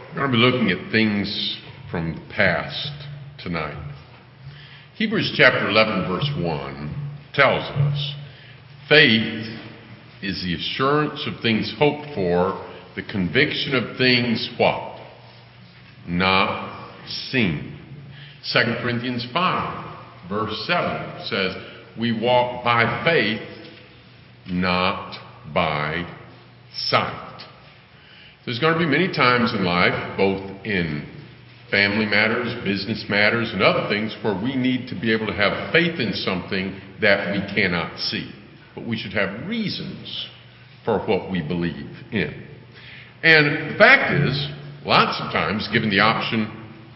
We're going to be looking at things from the past tonight. Hebrews chapter 11, verse 1 tells us, faith is the assurance of things hoped for, the conviction of things what? Not seen. 2 Corinthians 5, verse 7 says, we walk by faith, not by sight. There's going to be many times in life, both in family matters, business matters, and other things, where we need to be able to have faith in something that we cannot see. But we should have reasons for what we believe in. And the fact is, lots of times, given the option,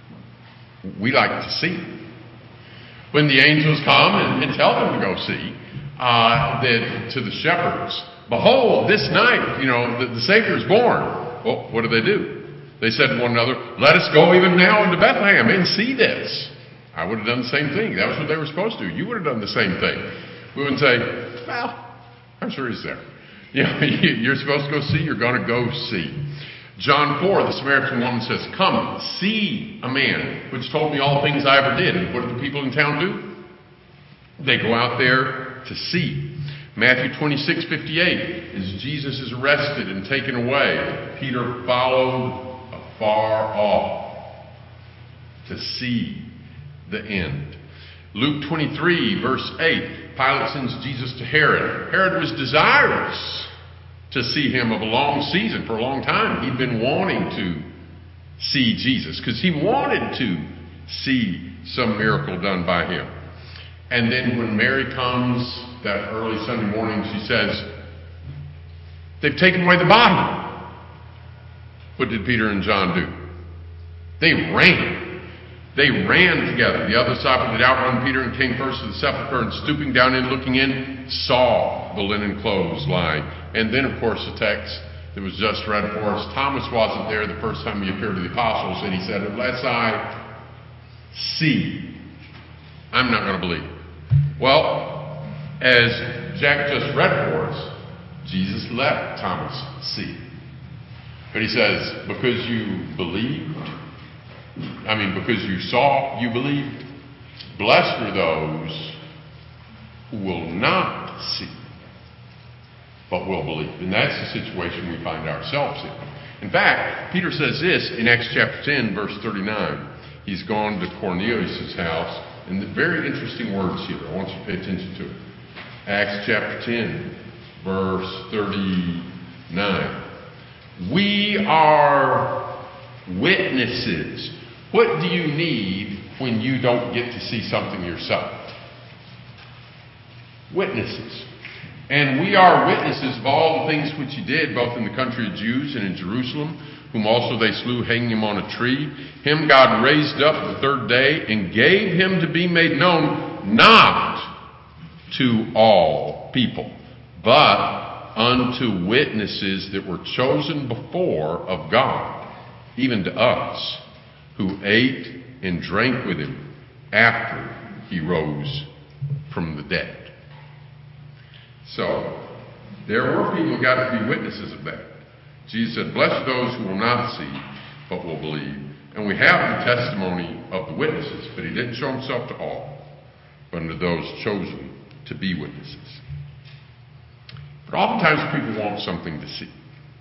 we like to see. When the angels come and tell them to go see, that to the shepherds, behold, this night, the Savior is born. Well, what do? They said to one another, let us go even now into Bethlehem and see this. I would have done the same thing. That was what they were supposed to do. You would have done the same thing. We wouldn't say, well, I'm sure he's there. You're supposed to go see, you're going to go see. John 4, the Samaritan woman says, come, see a man which told me all the things I ever did. And what do the people in town do? They go out there to see. Matthew 26:58, as Jesus is arrested and taken away, Peter followed afar off to see the end. Luke 23, verse 8, Pilate sends Jesus to Herod. Herod was desirous to see him of a long season. For a long time, he'd been wanting to see Jesus because he wanted to see some miracle done by him. And then when Mary comes that early Sunday morning, she says, they've taken away the body. What did Peter and John do? They ran. They ran together. The other disciple did outrun Peter and came first to the sepulchre, and stooping down and looking in, saw the linen clothes lying. And then, of course, the text that was just read for us, Thomas wasn't there the first time he appeared to the apostles, and he said, unless I see, I'm not going to believe. Well, as Jack just read for us, Jesus let Thomas see. But he says, because you because you saw, you believed. Blessed are those who will not see, but will believe. And that's the situation we find ourselves in. In fact, Peter says this in Acts chapter 10, verse 39. He's gone to Cornelius' house. And the very interesting words here. I want you to pay attention to it. Acts chapter 10, verse 39. We are witnesses. What do you need when you don't get to see something yourself? Witnesses. And we are witnesses of all the things which he did, both in the country of Jews and in Jerusalem, whom also they slew, hanging him on a tree. Him God raised up the third day and gave him to be made known, not to all people, but unto witnesses that were chosen before of God, even to us, who ate and drank with him after he rose from the dead. So, there were people who got to be witnesses of that. Jesus said, blessed are those who will not see, but will believe. And we have the testimony of the witnesses, but he didn't show himself to all, but to those chosen to be witnesses. But oftentimes people want something to see.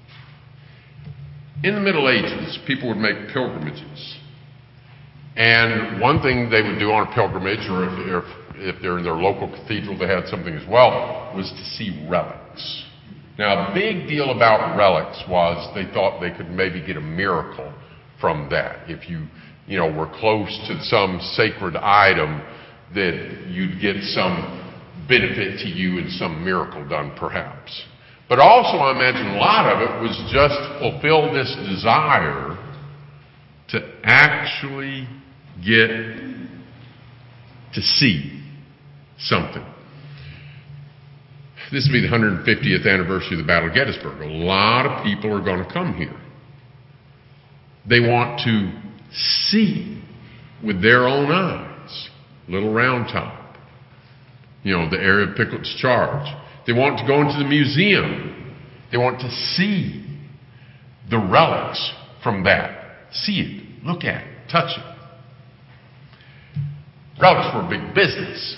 In the Middle Ages, people would make pilgrimages. And one thing they would do on a pilgrimage, or if they're in their local cathedral, they had something as well, was to see relics. Now, a big deal about relics was they thought they could maybe get a miracle from that. If you were close to some sacred item, that you'd get some benefit to you and some miracle done, perhaps. But also, I imagine a lot of it was just to fulfill this desire to actually get to see something. This will be the 150th anniversary of the Battle of Gettysburg. A lot of people are going to come here. They want to see with their own eyes Little Round Top, the area of Pickett's Charge. They want to go into the museum. They want to see the relics from that. See it, look at it, touch it. Relics were a big business.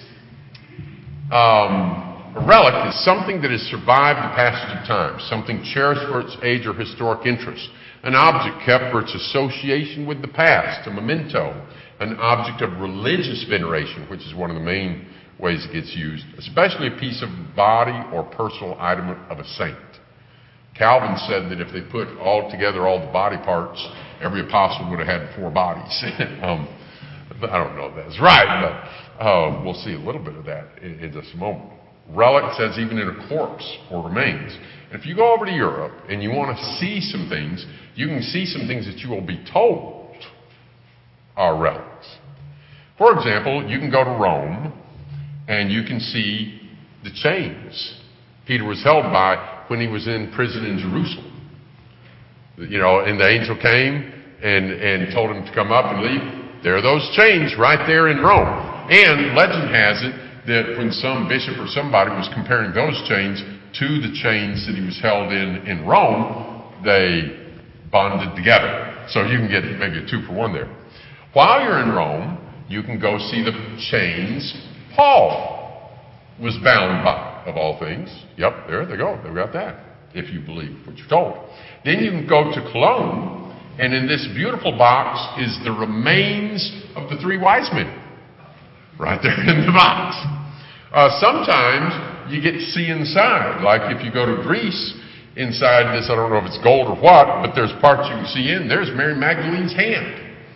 A relic is something that has survived the passage of time, something cherished for its age or historic interest, an object kept for its association with the past, a memento, an object of religious veneration, which is one of the main ways it gets used, especially a piece of body or personal item of a saint. Calvin said that if they put all together all the body parts, every apostle would have had 4 bodies. But I don't know if that's right, but we'll see a little bit of that in just a moment. Relic says even in a corpse or remains. And if you go over to Europe and you want to see some things, you can see some things that you will be told are relics. For example, you can go to Rome and you can see the chains Peter was held by when he was in prison in Jerusalem. And the angel came and told him to come up and leave. There are those chains right there in Rome. And legend has it that when some bishop or somebody was comparing those chains to the chains that he was held in Rome, they bonded together. So you can get maybe a 2-for-1 there. While you're in Rome, you can go see the chains Paul was bound by, of all things. Yep, there they go. They've got that, if you believe what you're told. Then you can go to Cologne, and in this beautiful box is the remains of the 3 wise men. Right there in the box. Sometimes you get to see inside. Like if you go to Greece, inside this, I don't know if it's gold or what, but there's parts you can see in. There's Mary Magdalene's hand.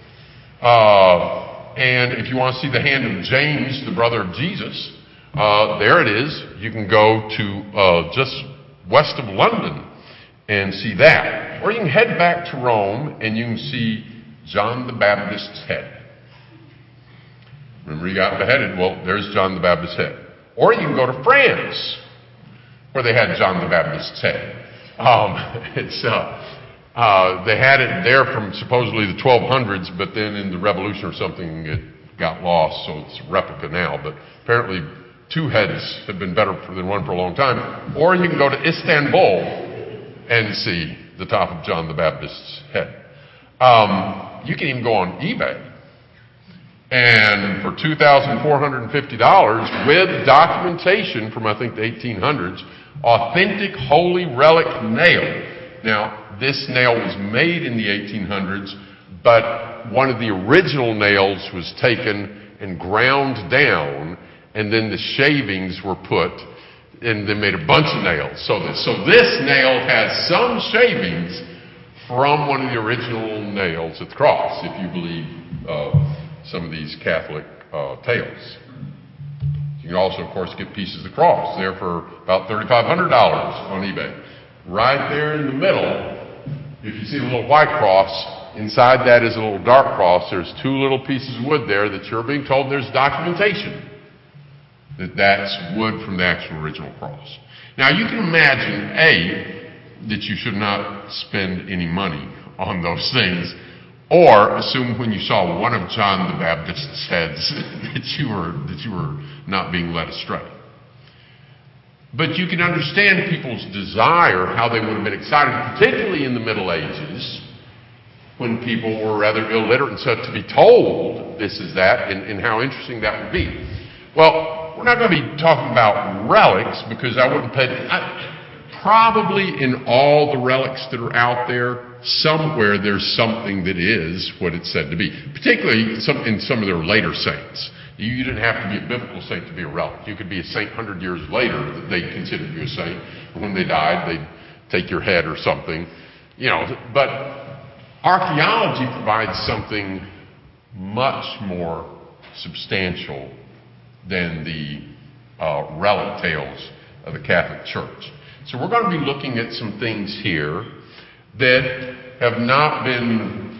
And if you want to see the hand of James, the brother of Jesus, there it is. You can go to just west of London and see that. Or you can head back to Rome and you can see John the Baptist's head. Remember, he got beheaded. Well, there's John the Baptist's head. Or you can go to France, where they had John the Baptist's head. They had it there from supposedly the 1200s, but then in the Revolution or something, it got lost, so it's a replica now. But apparently, 2 heads have been better than 1 for a long time. Or you can go to Istanbul and see the top of John the Baptist's head. You can even go on eBay. And for $2,450 with documentation from, I think, the 1800s, authentic holy relic nail. Now, this nail was made in the 1800s, but one of the original nails was taken and ground down, and then the shavings were put, and they made a bunch of nails. So this nail has some shavings from one of the original nails at the cross, if you believe some of these Catholic tales. You can also, of course, get pieces of the cross there for about $3,500 on eBay. Right there in the middle, if you see the little white cross, inside that is a little dark cross. There's 2 little pieces of wood there that you're being told there's documentation that that's wood from the actual original cross. Now, you can imagine, that you should not spend any money on those things, or assume when you saw one of John the Baptist's heads that you were not being led astray. But you can understand people's desire, how they would have been excited, particularly in the Middle Ages, when people were rather illiterate and such, to be told this is that, and how interesting that would be. Well, we're not going to be talking about relics, because I wouldn't pay... Probably in all the relics that are out there, somewhere there's something that is what it's said to be. Particularly in some of their later saints. You didn't have to be a biblical saint to be a relic. You could be a saint 100 years later that they considered you a saint. When they died, they'd take your head or something. But archaeology provides something much more substantial than the relic tales of the Catholic Church. So we're going to be looking at some things here that have not been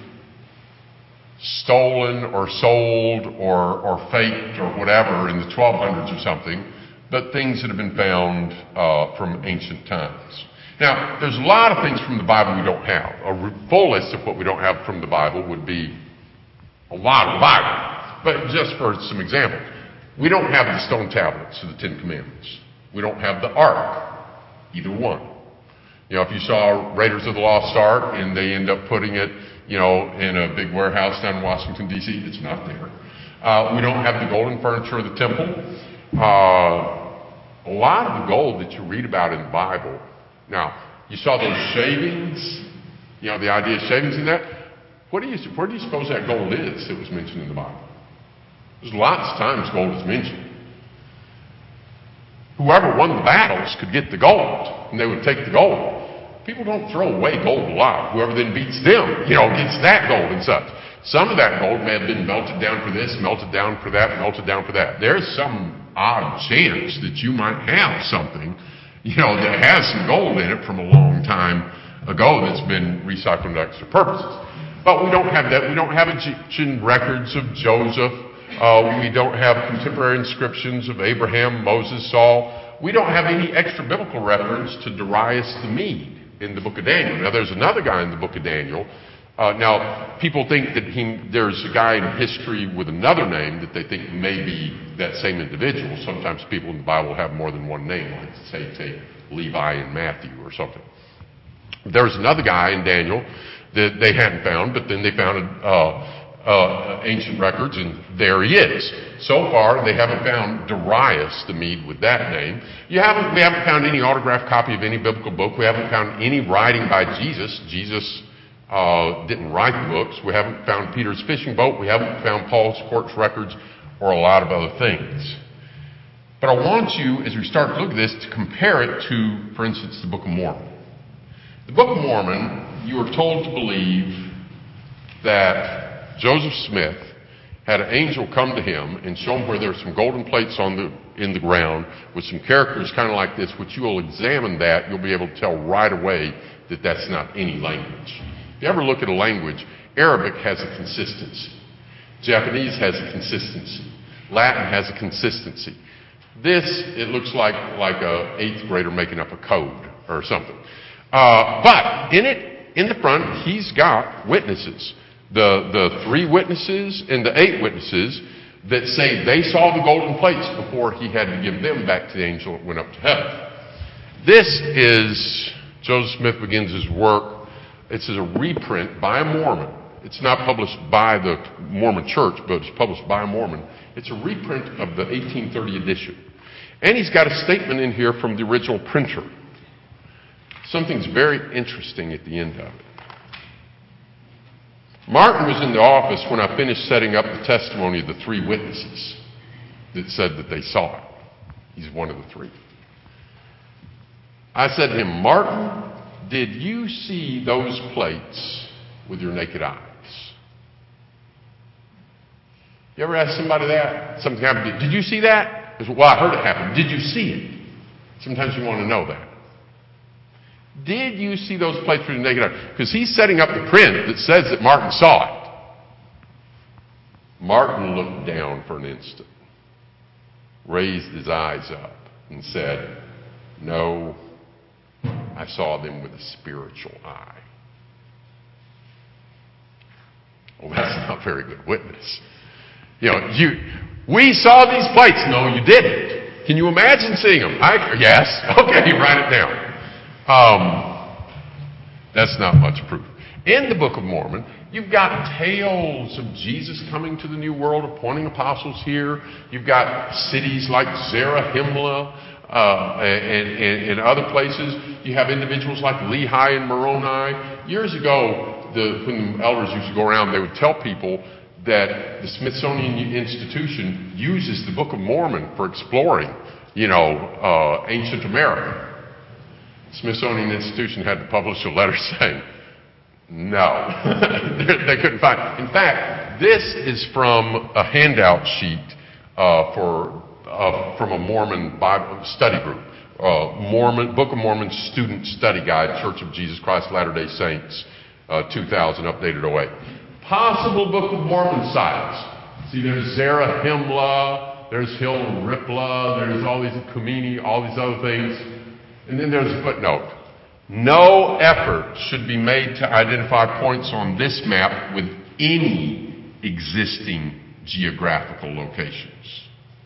stolen or sold or faked or whatever in the 1200s or something, but things that have been found from ancient times. Now, there's a lot of things from the Bible we don't have. A full list of what we don't have from the Bible would be a lot of the Bible. But just for some examples, we don't have the stone tablets of the 10 Commandments. We don't have the Ark. Either one. If you saw Raiders of the Lost Ark and they end up putting it in a big warehouse down in Washington, D.C. It's not there. We don't have the golden furniture of the temple. A lot of the gold that you read about in the Bible. Now, you saw those shavings, the idea of shavings in that. Where do you suppose that gold is that was mentioned in the Bible? There's lots of times gold is mentioned. Whoever won the battles could get the gold, and they would take the gold. People don't throw away gold a lot. Whoever then beats them, gets that gold and such. Some of that gold may have been melted down for this, melted down for that, melted down for that. There's some odd chance that you might have something, that has some gold in it from a long time ago that's been recycled for extra purposes. But we don't have that. We don't have Egyptian records of Joseph. We don't have contemporary inscriptions of Abraham, Moses, Saul. We don't have any extra biblical reference to Darius the Mede in the book of Daniel. Now, there's another guy in the book of Daniel. Now, people think that there's a guy in history with another name that they think may be that same individual. Sometimes people in the Bible have more than one name, like say take Levi and Matthew or something. There's another guy in Daniel that they hadn't found, but then they found ancient records, and there he is. So far, they haven't found Darius the Mede with that name. We haven't found any autographed copy of any biblical book. We haven't found any writing by Jesus. Jesus didn't write the books. We haven't found Peter's fishing boat. We haven't found Paul's court records or a lot of other things. But I want you, as we start to look at this, to compare it to, for instance, the Book of Mormon. The Book of Mormon, you are told to believe that Joseph Smith had an angel come to him and show him where there were some golden plates in the ground with some characters kind of like this, which you will examine that, you'll be able to tell right away that that's not any language. If you ever look at a language, Arabic has a consistency. Japanese has a consistency. Latin has a consistency. This, it looks like a 8th grader making up a code or something. But in the front, he's got witnesses. The 3 witnesses and the 8 witnesses that say they saw the golden plates before he had to give them back to the angel that went up to heaven. This is, Joseph Smith begins his work. It's a reprint by a Mormon. It's not published by the Mormon Church, but it's published by a Mormon. It's a reprint of the 1830 edition. And he's got a statement in here from the original printer. Something's very interesting at the end of it. Martin was in the office when I finished setting up the testimony of the 3 witnesses that said that they saw it. He's one of the 3. I said to him, Martin, did you see those plates with your naked eyes? You ever ask somebody that? Something happened. Did you see that? Well, I heard it happen. Did you see it? Sometimes you want to know that. Did you see those plates with your naked eye? Because he's setting up the print that says that Martin saw it. Martin looked down for an instant, raised his eyes up, and said, no, I saw them with a spiritual eye. Well, that's not a very good witness. We saw these plates. No, you didn't. Can you imagine seeing them? Yes. Okay, write it down. That's not much proof. In the Book of Mormon, you've got tales of Jesus coming to the New World, appointing apostles here. You've got cities like Zarahemla and other places. You have individuals like Lehi and Moroni. Years ago, when the elders used to go around, they would tell people that the Smithsonian Institution uses the Book of Mormon for exploring, ancient America. Smithsonian Institution had to publish a letter saying, no, they couldn't find it. In fact, this is from a handout sheet from a Mormon Bible study group, Book of Mormon Student Study Guide, Church of Jesus Christ Latter-day Saints, 2000, updated 08. Possible Book of Mormon sites. See, there's Zarahemla, there's Hill Ripla, there's all these Kumini, all these other things. And then there's a footnote. No effort should be made to identify points on this map with any existing geographical locations.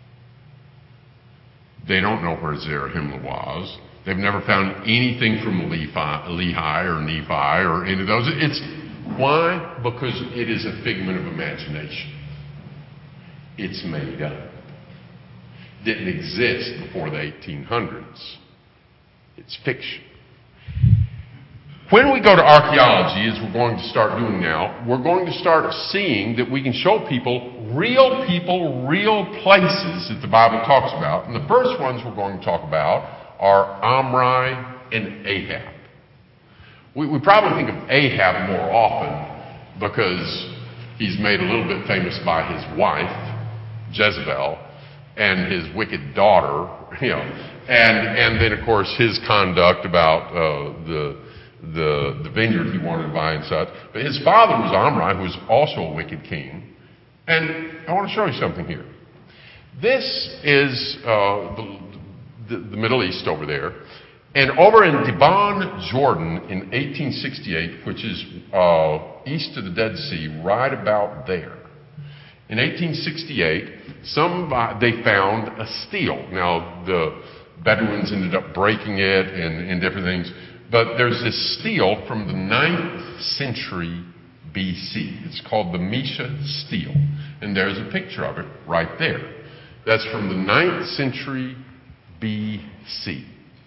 They don't know where Zarahemla was. They've never found anything from Lehi or Nephi or any of those. It's Why? Because it is a figment of imagination. It's made up. Didn't exist before the 1800s. It's fiction. When we go to archaeology, as we're going to start doing now, we're going to start seeing that we can show people, real places that the Bible talks about. And the first ones we're going to talk about are Omri and Ahab. We probably think of Ahab more often because he's made a little bit famous by his wife, Jezebel, and his wicked daughter, and then of course his conduct about the vineyard he wanted to buy and such. But his father was Omri, who was also a wicked king. And I want to show you something here. This is the Middle East over there. And over in Dibon, Jordan, in 1868, which is east of the Dead Sea, right about there. In 1868, they found a stele. Now, the Bedouins ended up breaking it and different things. But there's this stele from the 9th century BC. It's called the Mesha stele. And there's a picture of it right there. That's from the 9th century BC.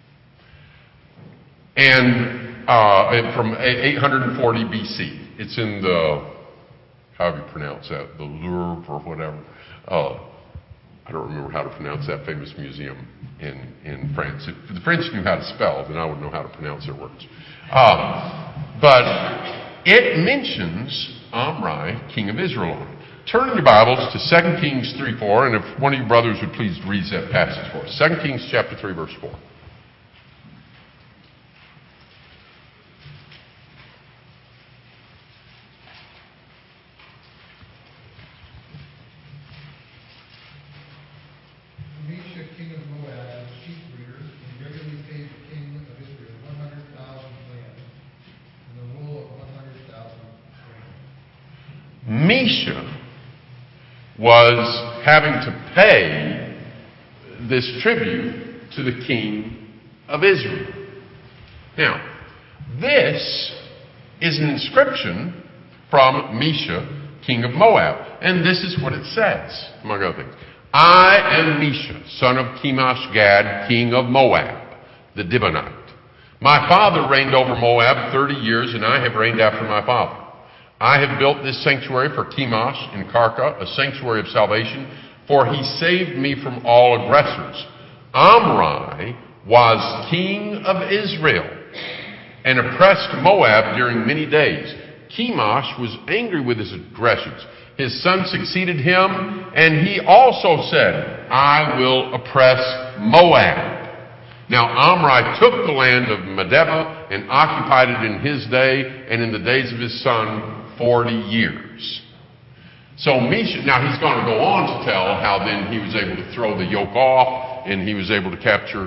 And from 840 BC. It's in the, however you pronounce that, the Louvre or whatever. I don't remember how to pronounce that famous museum in France. If the French knew how to spell, then I would know how to pronounce their words. But it mentions Omri, king of Israel. Turn in your Bibles to 2 Kings 3:4, and if one of you brothers would please read that passage for us. 2 Kings chapter 3, verse 4. Mesha was having to pay this tribute to the king of Israel. Now, this is an inscription from Mesha, king of Moab. And this is what it says, among other things. I am Mesha, son of Chemosh Gad, king of Moab, the Dibonite. My father reigned over Moab 30 years, and I have reigned after my father. I have built this sanctuary for Chemosh in Karka, a sanctuary of salvation, for he saved me from all aggressors. Omri was king of Israel and oppressed Moab during many days. Chemosh was angry with his aggressions. His son succeeded him, and he also said, I will oppress Moab. Now Omri took the land of Medeba and occupied it in his day and in the days of his son 40 years. So Mesha, now he's going to go on to tell how then he was able to throw the yoke off and he was able to capture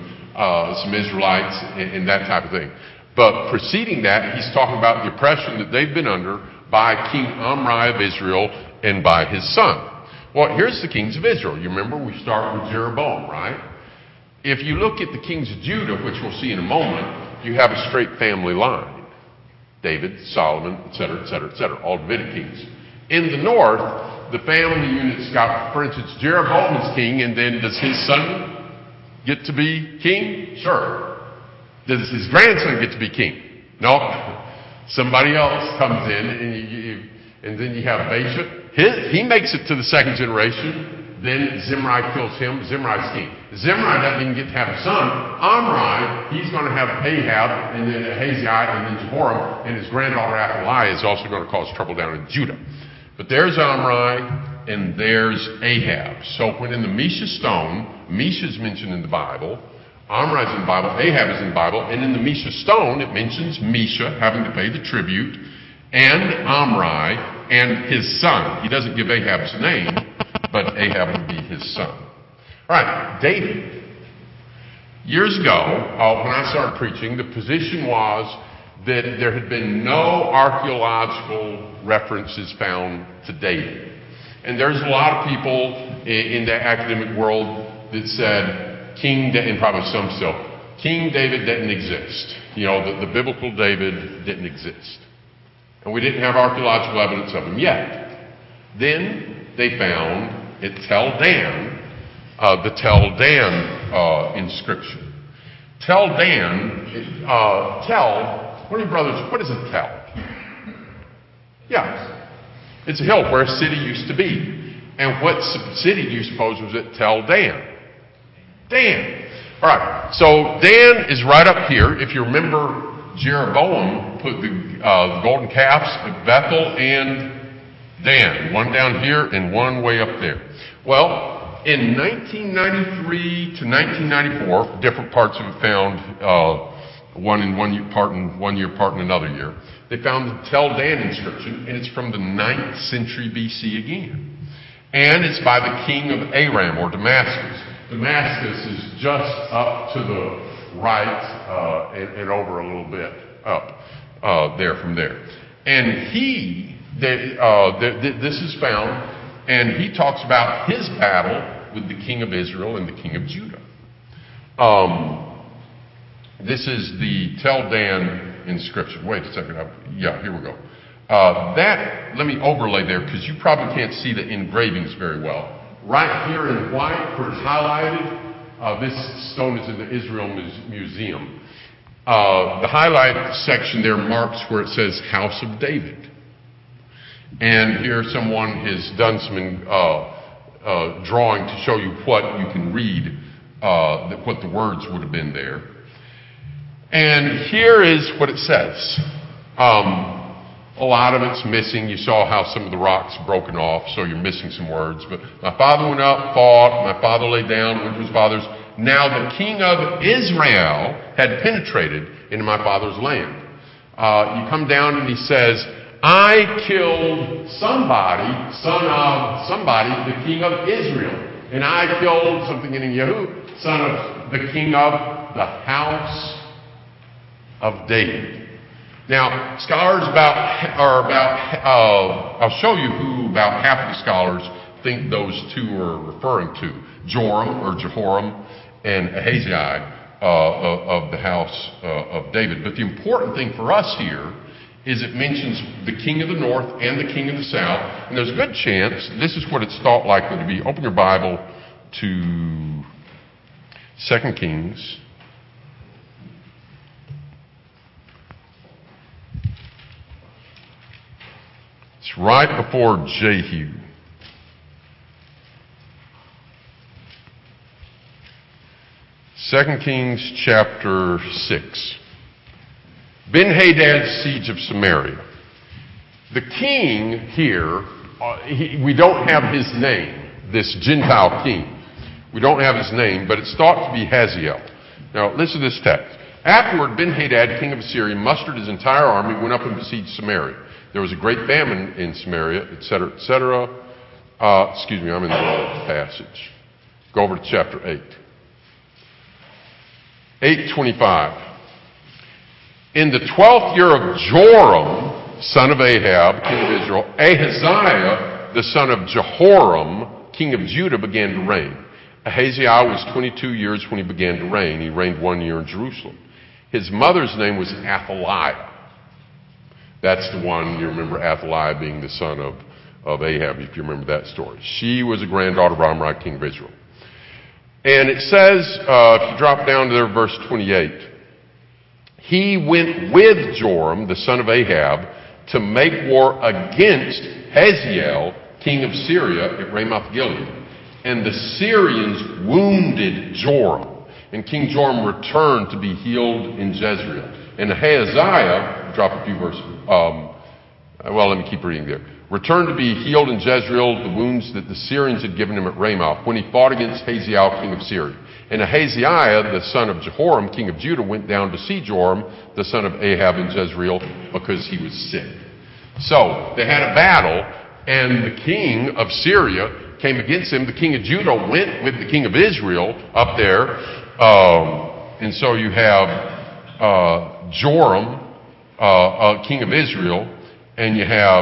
some Israelites and that type of thing. But preceding that, he's talking about the oppression that they've been under by King Omri of Israel and by his son. Well, here's the kings of Israel. You remember we start with Jeroboam, right? If you look at the kings of Judah, which we'll see in a moment, you have a straight family line. David, Solomon, etc., etc., etc., all Davidic kings. In the north, the family unit's got, for instance, Jeroboam is king, and then does his son get to be king? Sure. Does his grandson get to be king? No. Somebody else comes in, and then you have Baasha. He makes it to the second generation. Then Zimri kills him. Zimri's king. Zimri doesn't even get to have a son. Omri, he's going to have Ahab, and then Ahaziah, and then Jehoram, and his granddaughter Athaliah is also going to cause trouble down in Judah. But there's Omri, and there's Ahab. So when in the Mesha stone, Mesha's mentioned in the Bible, Omri's in the Bible, Ahab is in the Bible, and in the Mesha stone, it mentions Mesha having to pay the tribute, and Omri, and his son. He doesn't give Ahab's name, but Ahab would be his son. All right, David. Years ago, when I started preaching, the position was that there had been no archaeological references found to David. And there's a lot of people in the academic world that said and probably some still, King David didn't exist. The biblical David didn't exist. And we didn't have archaeological evidence of them yet. Then they found at Tel Dan, the Tel Dan inscription. Tel Dan, what are you brothers, what is a tell? Yeah, it's a hill where a city used to be. And what city do you suppose was at Tel Dan? Dan. All right, so Dan is right up here. If you remember, Jeroboam put the golden calves at Bethel and Dan, one down here and one way up there. Well, in 1993 to 1994, different parts of it found one in 1 year, part in 1 year, part in another year. They found the Tel Dan inscription, and it's from the 9th century BC again. And it's by the king of Aram, or Damascus. Damascus is just up to the right and over a little bit up there from there. And this is found, and he talks about his battle with the king of Israel and the king of Judah. This is the Tel Dan inscription. Wait a second. Yeah, here we go. Let me overlay there because you probably can't see the engravings very well. Right here in white, where it's highlighted, this stone is in the Israel Museum. The highlight section there marks where it says House of David. And here someone has done some drawing to show you what you can read, what the words would have been there. And here is what it says. A lot of it's missing. You saw how some of the rocks broken off, so you're missing some words. But my father went up, fought. My father lay down, went to his fathers. Now the king of Israel had penetrated into my father's land. You come down and he says, I killed somebody, son of somebody, the king of Israel. And I killed something in Yehu, son of the king of the house of David. Now, scholars I'll show you who about half of the scholars think those two are referring to. Joram or Jehoram and Ahaziah of the house of David. But the important thing for us here is it mentions the king of the north and the king of the south. And there's a good chance this is what it's thought likely to be. Open your Bible to 2 Kings. It's right before Jehu. Second Kings chapter 6. Ben-Hadad's siege of Samaria. The king here, we don't have his name, this Gentile king. We don't have his name, but it's thought to be Hazael. Now, listen to this text. Afterward, Ben-Hadad, king of Assyria, mustered his entire army, went up and besieged Samaria. There was a great famine in Samaria, etc., etc. Excuse me, I'm in the wrong passage. Go over to chapter 8. 8:25. In the 12th year of Joram, son of Ahab, king of Israel, Ahaziah, the son of Jehoram, king of Judah, began to reign. Ahaziah was 22 years when he began to reign. He reigned 1 year in Jerusalem. His mother's name was Athaliah. That's the one, you remember Athaliah being the son of Ahab, if you remember that story. She was a granddaughter of Omri, king of Israel. And it says, if you drop down to there, verse 28, he went with Joram, the son of Ahab, to make war against Hazael, king of Syria, at Ramoth Gilead. And the Syrians wounded Joram. And King Joram returned to be healed in Jezreel. And Ahaziah, drop a few verses, let me keep reading there. Returned to be healed in Jezreel, the wounds that the Syrians had given him at Ramoth, when he fought against Hazael, king of Syria. And Ahaziah, the son of Jehoram, king of Judah, went down to see Joram, the son of Ahab, in Jezreel, because he was sick. So, they had a battle, and the king of Syria came against him. The king of Judah went with the king of Israel up there. And so you have Joram, king of Israel, and you have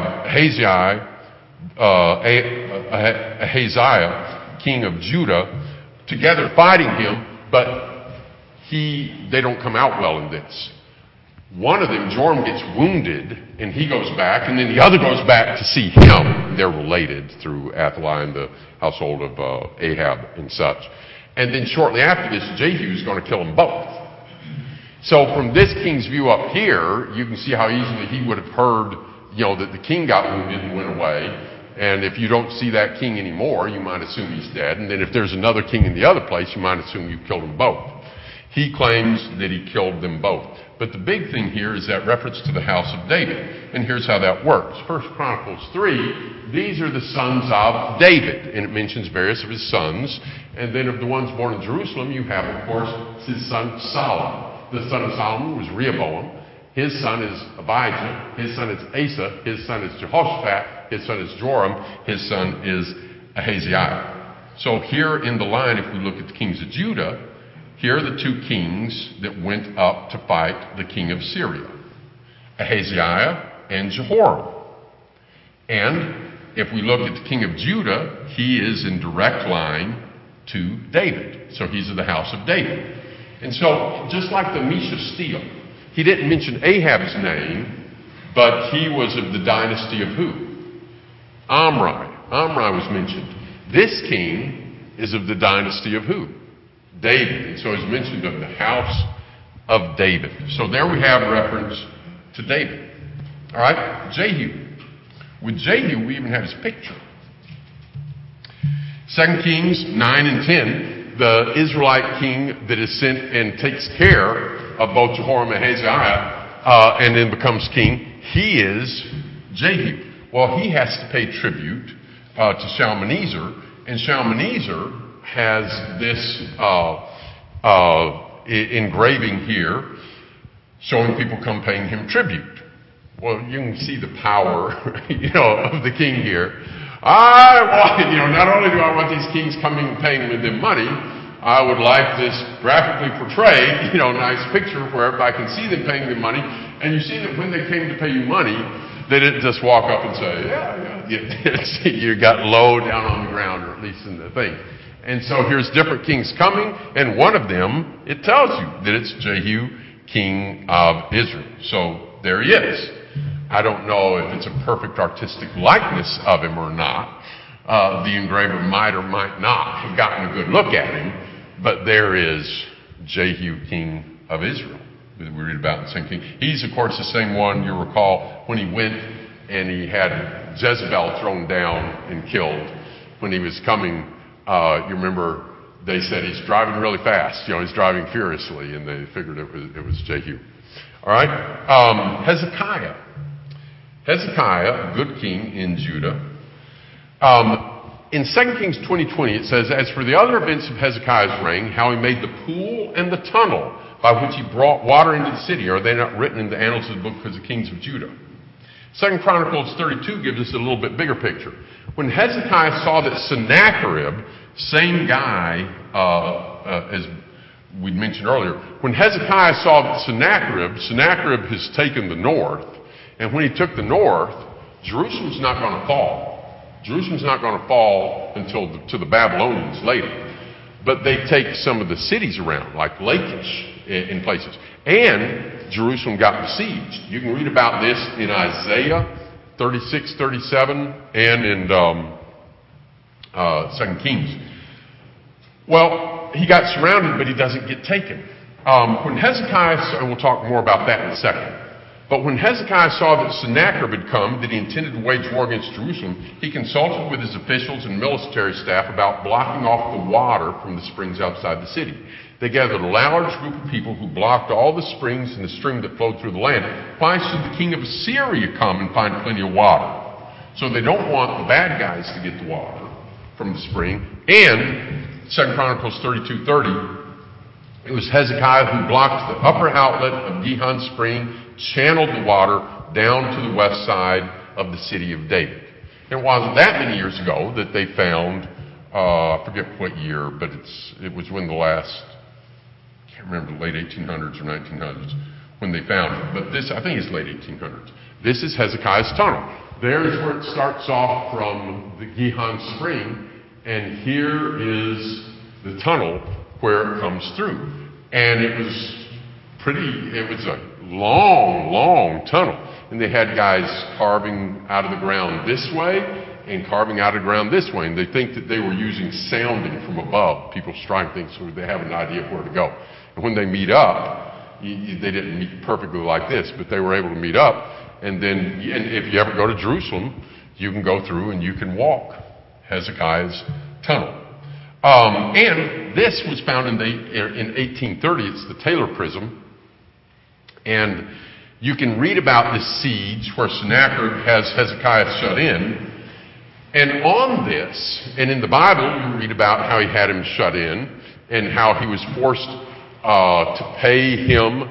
Ahaziah, king of Judah, together fighting him, but they don't come out well in this. One of them, Joram, gets wounded, and he goes back, and then the other goes back to see him. They're related through Athaliah and the household of Ahab and such. And then shortly after this, Jehu is going to kill them both. So from this king's view up here, you can see how easily he would have heard, that the king got wounded and went away. And if you don't see that king anymore, you might assume he's dead. And then if there's another king in the other place, you might assume you killed them both. He claims that he killed them both. But the big thing here is that reference to the house of David. And here's how that works. 1 Chronicles 3, these are the sons of David. And it mentions various of his sons. And then of the ones born in Jerusalem, you have, of course, his son Solomon. The son of Solomon was Rehoboam. His son is Abijah. His son is Asa. His son is Jehoshaphat. His son is Joram. His son is Ahaziah. So here in the line, if we look at the kings of Judah, here are the two kings that went up to fight the king of Syria, Ahaziah and Jehoram. And if we look at the king of Judah, he is in direct line to David. So he's of the house of David. And so, just like the Mesha steel, he didn't mention Ahab's name, but he was of the dynasty of who? Omri. Omri was mentioned. This king is of the dynasty of who? David. And so he's mentioned of the house of David. So there we have reference to David. All right, Jehu. With Jehu, we even have his picture. 2 Kings 9 and 10, the Israelite king that is sent and takes care of both Jehoram and Ahaziah, and then becomes king, he is Jehu. Well, he has to pay tribute to Shalmaneser, and Shalmaneser has this engraving here showing people come paying him tribute. Well, you can see the power, of the king here. Not only do I want these kings coming and paying them money, I would like this graphically portrayed, nice picture where I can see them paying them money. And you see that when they came to pay you money, they didn't just walk up and say, yeah. You got low down on the ground, or at least in the thing. And so here's different kings coming, and one of them, it tells you that it's Jehu, king of Israel. So there he is. I don't know if it's a perfect artistic likeness of him or not. The engraver might or might not have gotten a good look at him, but there is Jehu, king of Israel, that we read about in 2 Kings. He's, of course, the same one, you'll recall, when he went and he had Jezebel thrown down and killed. When he was coming, you remember they said he's driving really fast. He's driving furiously, and they figured it was Jehu. All right, Hezekiah. Hezekiah, a good king in Judah. In 2 Kings 20:20, it says, as for the other events of Hezekiah's reign, how he made the pool and the tunnel by which he brought water into the city, are they not written in the annals of the book of the kings of Judah? 2 Chronicles 32 gives us a little bit bigger picture. When Hezekiah saw that Sennacherib, same guy as we mentioned earlier, when Hezekiah saw that Sennacherib has taken the north, and when he took the north, Jerusalem's not going to fall. Jerusalem's not going to fall until to the Babylonians later. But they take some of the cities around, like Lachish in places. And Jerusalem got besieged. You can read about this in Isaiah 36, 37, and in 2 Kings. Well, he got surrounded, but he doesn't get taken. When Hezekiah, and we'll talk more about that in a second, but when Hezekiah saw that Sennacherib had come, that he intended to wage war against Jerusalem, he consulted with his officials and military staff about blocking off the water from the springs outside the city. They gathered a large group of people who blocked all the springs and the stream that flowed through the land. Why should the king of Assyria come and find plenty of water? So they don't want the bad guys to get the water from the spring. And 2 Chronicles 32:30, it was Hezekiah who blocked the upper outlet of Gihon Spring, channeled the water down to the west side of the city of David. It wasn't that many years ago that they found, I forget what year, but it was when the last, I can't remember, the late 1800s or 1900s, when they found it. But this, I think it's late 1800s. This is Hezekiah's tunnel. There's where it starts off from the Gihon Spring, and here is the tunnel where it comes through. And it was a long, long tunnel. And they had guys carving out of the ground this way and carving out of the ground this way. And they think that they were using sounding from above. People striking things so they have an idea of where to go. And when they meet up, they didn't meet perfectly like this, but they were able to meet up. And if you ever go to Jerusalem, you can go through and you can walk Hezekiah's tunnel. And this was found in 1830. It's the Taylor Prism. And you can read about this siege where Sennacherib has Hezekiah shut in. And on this, and in the Bible, you read about how he had him shut in and how he was forced to pay him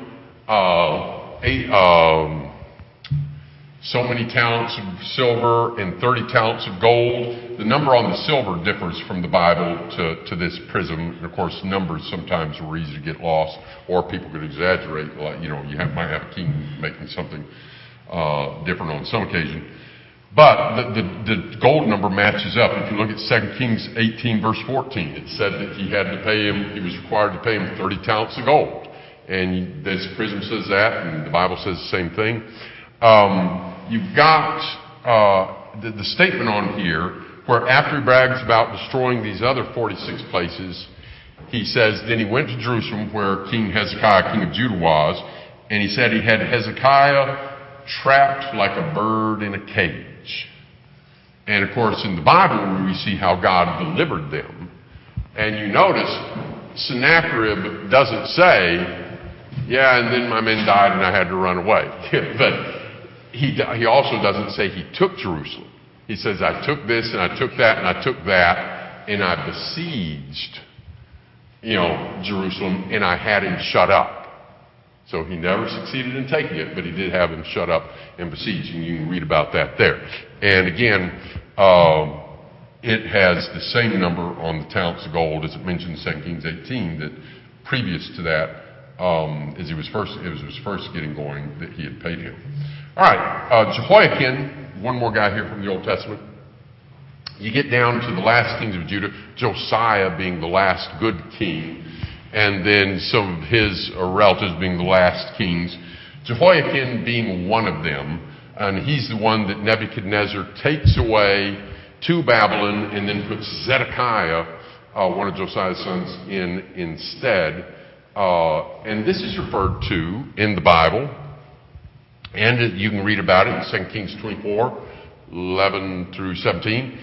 so many talents of silver and 30 talents of gold. The number on the silver differs from the Bible to this prism. And of course, numbers sometimes were easy to get lost, or people could exaggerate. Like, you might have a king making something different on some occasion. But the gold number matches up. If you look at 2 Kings 18, verse 14, it said that he was required to pay him 30 talents of gold. And this prism says that, and the Bible says the same thing. You've got the statement on here where after he brags about destroying these other 46 places, he says, then he went to Jerusalem where King Hezekiah, king of Judah, was, and he said he had Hezekiah trapped like a bird in a cage. And of course, in the Bible, we see how God delivered them. And you notice, Sennacherib doesn't say, yeah, and then my men died and I had to run away. But he also doesn't say he took Jerusalem. He says, I took this and I took that and I took that, and I besieged, Jerusalem, and I had him shut up. So he never succeeded in taking it, but he did have him shut up and besieged. And you can read about that there. And again, it has the same number on the talents of gold as it mentioned in 2 Kings 18, that previous to that, as it was first getting going, that he had paid him. All right, Jehoiakim, one more guy here from the Old Testament. You get down to the last kings of Judah, Josiah being the last good king, and then some of his relatives being the last kings. Jehoiakim being one of them, and he's the one that Nebuchadnezzar takes away to Babylon and then puts Zedekiah, one of Josiah's sons, in instead. And this is referred to in the Bible, and you can read about it in 2 Kings 24, 11 through 17.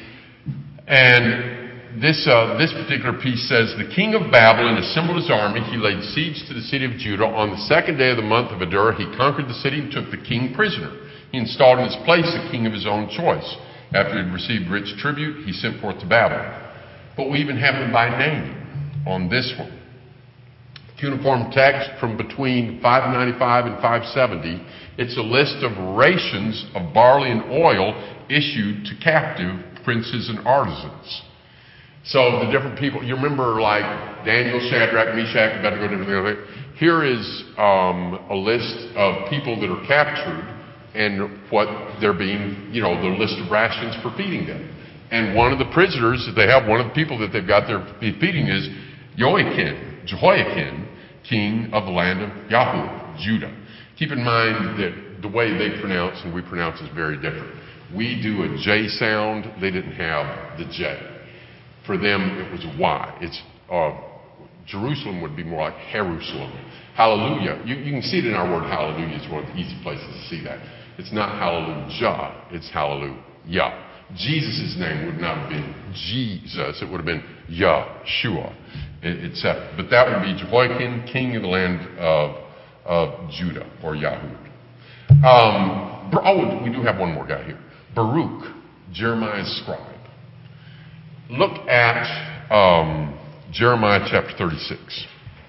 And this particular piece says, the king of Babylon assembled his army. He laid siege to the city of Judah. On the second day of the month of Adar, he conquered the city and took the king prisoner. He installed in his place a king of his own choice. After he had received rich tribute, he sent forth to Babylon. But we even have them by name on this one. Cuneiform text from between 595 and 570. It's a list of rations of barley and oil issued to captive princes and artisans. So the different people, you remember like Daniel, Shadrach, Meshach, Abednego, and everything. Here is a list of people that are captured and what they're being, the list of rations for feeding them. And one of the prisoners that they have, one of the people that they've got there feeding is Jehoiakim, king of the land of Yahud, Judah. Keep in mind that the way they pronounce and we pronounce is very different. We do a J sound. They didn't have the J. For them, it was a Y. It's Jerusalem would be more like Jerusalem. Hallelujah. You can see it in our word hallelujah. It's one of the easy places to see that. It's not hallelujah. It's hallelujah. Jesus' name would not have been Jesus. It would have been Yahshua, etc. But that would be Jehoiakim, king of the land of Judah, or Yahud. We do have one more guy here. Baruch, Jeremiah's scribe. Look at Jeremiah chapter 36.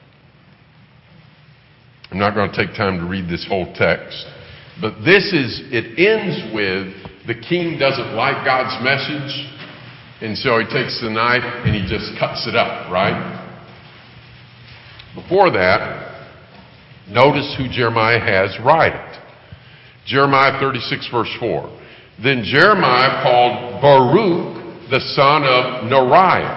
I'm not going to take time to read this whole text, but it ends with the king doesn't like God's message, and so he takes the knife and he just cuts it up, right? Before that, notice who Jeremiah has write it. Jeremiah 36, verse 4. Then Jeremiah called Baruch, the son of Neriah.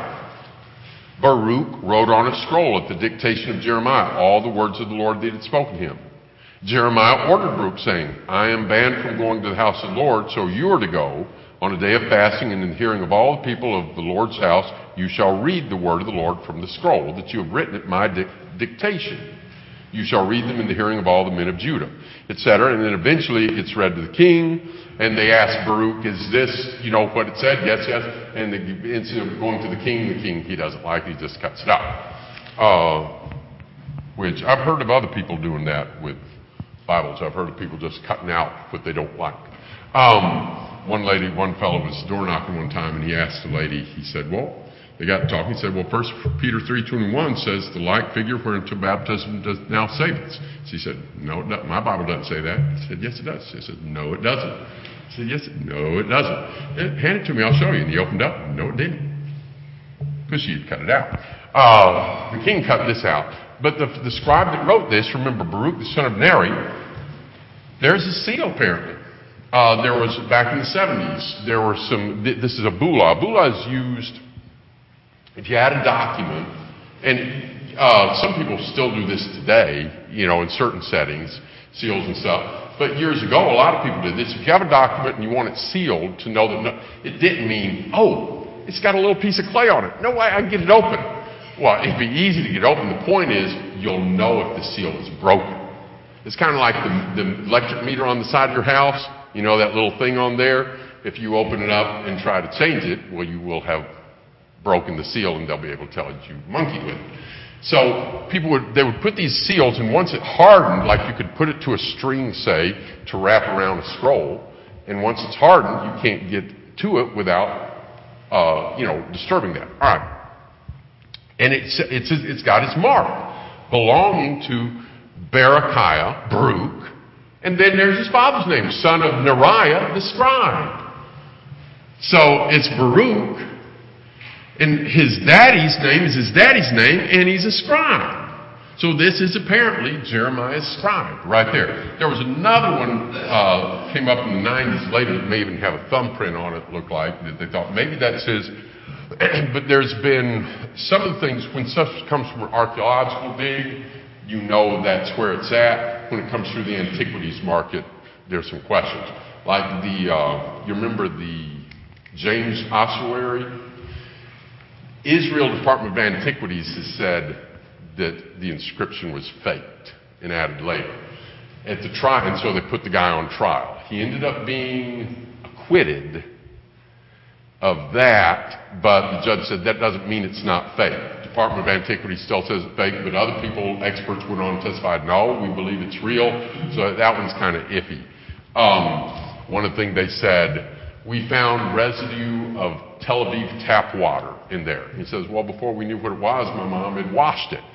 Baruch wrote on a scroll at the dictation of Jeremiah all the words of the Lord that had spoken to him. Jeremiah ordered Baruch, saying, I am banned from going to the house of the Lord, so you are to go. On a day of fasting and in the hearing of all the people of the Lord's house, you shall read the word of the Lord from the scroll that you have written at my dictation. You shall read them in the hearing of all the men of Judah, etc. And then eventually it's read to the king, and they ask Baruch, is this, what it said? Yes, yes. And instead of going to the king, he doesn't like it, he just cuts it out. Which I've heard of other people doing that with Bibles. I've heard of people just cutting out what they don't like. One fellow was door knocking one time, and he asked the lady, he said, well, they got talking. He said, well, 1 Peter 3:21 says the like figure whereunto baptism does now save us. She said, no, it doesn't. My Bible doesn't say that. He said, yes, it does. She said, no, it doesn't. He said, yes, no, it doesn't. Hand it to me, I'll show you. And he opened up. No, it didn't. Because she had cut it out. The king cut this out. But the scribe that wrote this, remember Baruch, the son of Neri, there's a seal apparently. There was, back in the 70s, there were this is a bulla. A bulla is used if you had a document, and some people still do this today, in certain settings, seals and stuff. But years ago, a lot of people did this. If you have a document and you want it sealed to know that it didn't mean, it's got a little piece of clay on it. No way, I can get it open. Well, it'd be easy to get open. The point is, you'll know if the seal is broken. It's kind of like the electric meter on the side of your house. That little thing on there. If you open it up and try to change it, well, you will have broken the seal, and they'll be able to tell that you monkeyed with it. So they would put these seals, and once it hardened, like you could put it to a string, say, to wrap around a scroll, and once it's hardened, you can't get to it without, disturbing that. All right. And it's got its mark, belonging to Berechiah, Baruch, and then there's his father's name, son of Neriah, the scribe. So it's Baruch, and his daddy's name is his daddy's name, and he's a scribe. So this is apparently Jeremiah's scribe right there. There was another one came up in the 90s later that may even have a thumbprint on it, looked like, that they thought maybe that's his. But there's been some of the things, when stuff comes from an archaeological dig, that's where it's at. When it comes through the antiquities market, there's some questions. Like you remember the James ossuary? Israel Department of Antiquities has said that the inscription was faked and added later at the trial, and so they put the guy on trial. He ended up being acquitted of that, but the judge said that doesn't mean it's not fake. The Department of Antiquities still says it's fake, but other people, experts, went on and testified, no, we believe it's real. So that one's kind of iffy. One of the things they said, we found residue of Tel Aviv tap water in there. He says, well, before we knew what it was, my mom had washed it.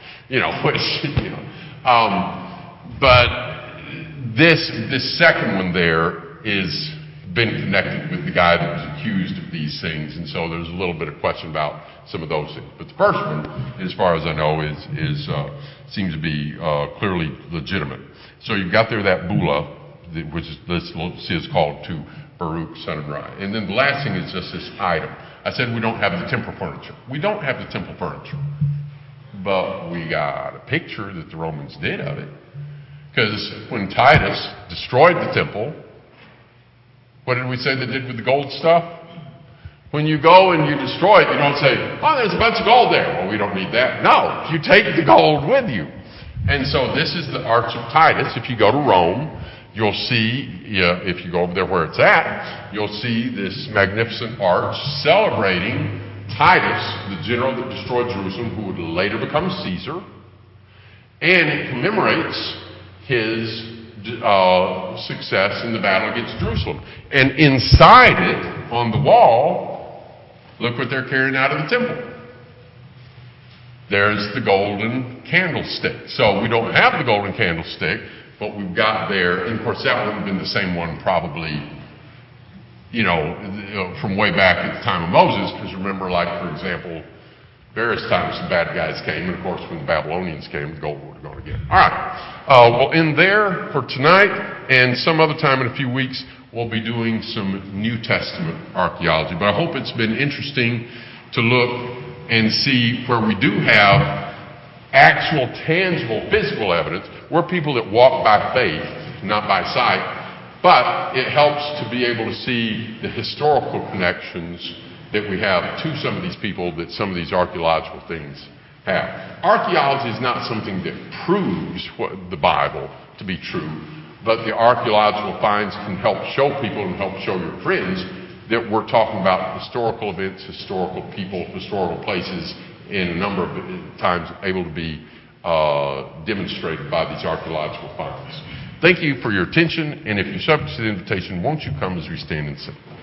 But this second one there is been connected with the guy that was accused of these things, and so there's a little bit of question about some of those things. But the first one, as far as I know, seems to be clearly legitimate. So you've got there that bulla, which is called to Baruch, son of Neriah. And then the last thing is just this item. I said we don't have the temple furniture. We don't have the temple furniture. But we got a picture that the Romans did of it. Because when Titus destroyed the temple, what did we say they did with the gold stuff? When you go and you destroy it, you don't say, oh, there's a bunch of gold there. Well, we don't need that. No, you take the gold with you. And so this is the Arch of Titus. If you go to Rome, you'll see, if you go over there where it's at, you'll see this magnificent arch celebrating Titus, the general that destroyed Jerusalem, who would later become Caesar. And it commemorates his success in the battle against Jerusalem. And inside it, on the wall, look what they're carrying out of the temple. There's the golden candlestick. So we don't have the golden candlestick, but we've got there, and of course that wouldn't have been the same one probably, from way back at the time of Moses, because remember, like, for example, various times some bad guys came, and of course when the Babylonians came, the gold would have gone again. All right, we'll end there for tonight, and some other time in a few weeks we'll be doing some New Testament archaeology. But I hope it's been interesting to look and see where we do have actual, tangible, physical evidence. We're people that walk by faith, not by sight. But it helps to be able to see the historical connections that we have to some of these people that some of these archaeological things have. Archaeology is not something that proves the Bible to be true, but the archaeological finds can help show people and help show your friends that we're talking about historical events, historical people, historical places, in a number of times able to be demonstrated by these archaeological finds. Thank you for your attention, and if you're subject to the invitation, won't you come as we stand and sing?